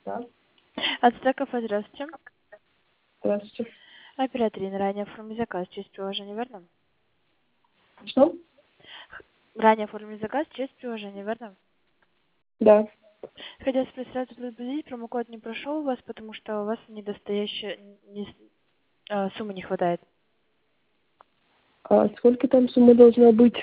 Да, От Стеков, здравствуйте. здравствуйте. Оператор ранее оформили заказ через приложение, верно? Что? Ранее оформили заказ через приложение, верно? Да. Хотя сразу предупредить, промокод не прошел у вас, потому что у вас недостающая суммы не хватает. А сколько там сумма должна быть?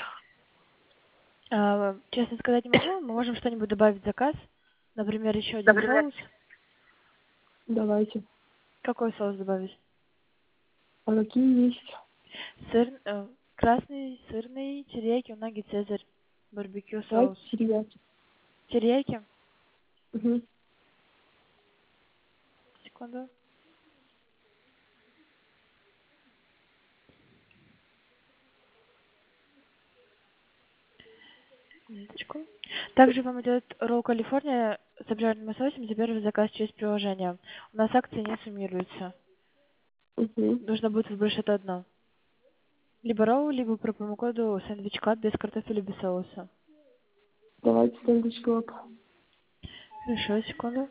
Честно сказать не могу, мы можем что-нибудь добавить в заказ. Например, еще один соус. Давайте. Какой соус добавить? А какие есть? Красный, сырный, терияки, унаги, цезарь, барбекю Давайте соус. терияки. Терияки? Угу. Секунду. Минуточку. Также вам идет ролл Калифорния с обжаренным соусом за первый заказ через приложение. У нас акции не суммируются. Угу. Нужно будет выбрать что-то одно. Либо ролл, либо по промокоду сэндвич клаб без картофеля, без соуса. Давайте сэндвич клаб. Хорошо, секунду.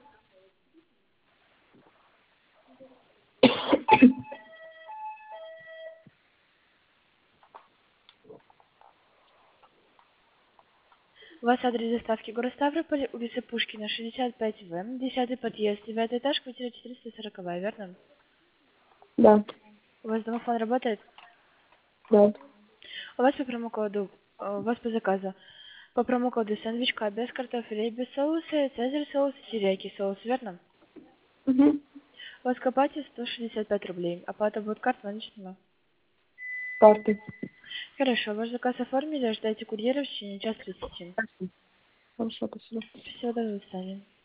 У вас адрес доставки город Ставрополь, улица Пушкина, 65В, 10 подъезд, 9 этаж, квартира 440, верно? Да. У вас домофон работает? Да. У вас по промокоду, у вас по заказу. По промокоду сэндвичка без картофеля и без соуса, цезарь соус и терияки соус, верно? Угу. У вас к оплате 165 рублей. Оплата будет карта наличными. Карты. Хорошо, ваш заказ оформили, ждайте курьера в течение часа 30. Хорошо, спасибо. Всего доброго, до свидания.